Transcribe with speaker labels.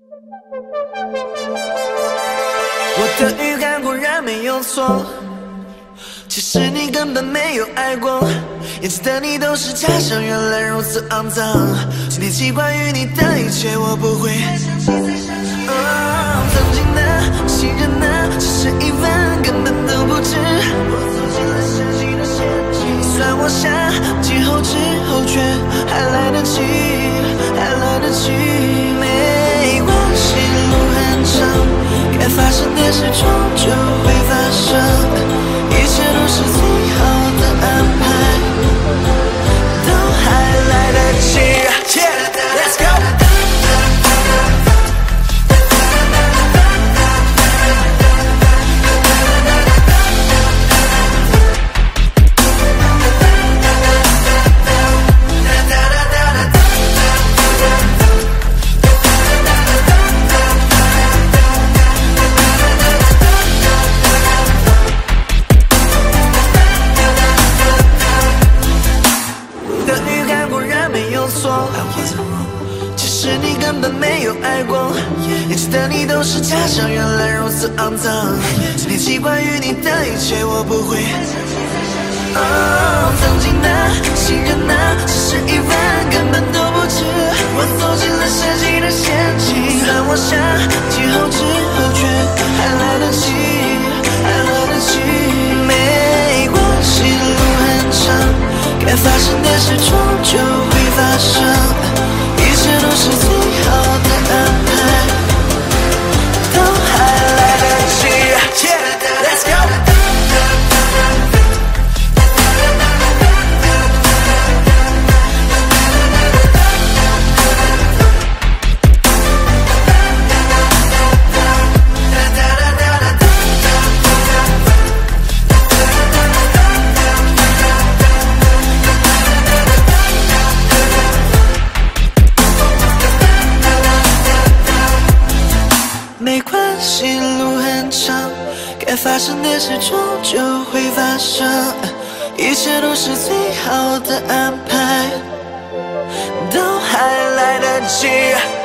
Speaker 1: 我的预感果然没有错，其实你根本没有爱过，眼前的你都是假象，原来如此肮脏。今天起关于你的一切，我不会曾经的信任呢，只是一万根本都不值。我走进了世纪的陷阱，就算我想继后知后觉，还来得及，还来得及。没关系，路很长，该发生的事终究会发生，一切都是最好的安排，都还来得及。Yeah，Let's go。其实你根本没有爱过，眼前的你都是假象，原来如此肮脏。今天起关于你的一切，我不会曾经的信任呢，只是一万根本都不值。我走进了世纪的陷阱，就算我想继后知后觉，还来得及，还来得及。没关系，路很长，该发生的事终究会发生，一切都是最好的安排，都还来得及。Yeah，Let's go。没关系，路很长，该发生的事终究会发生，一切都是最好的安排，都还来得及。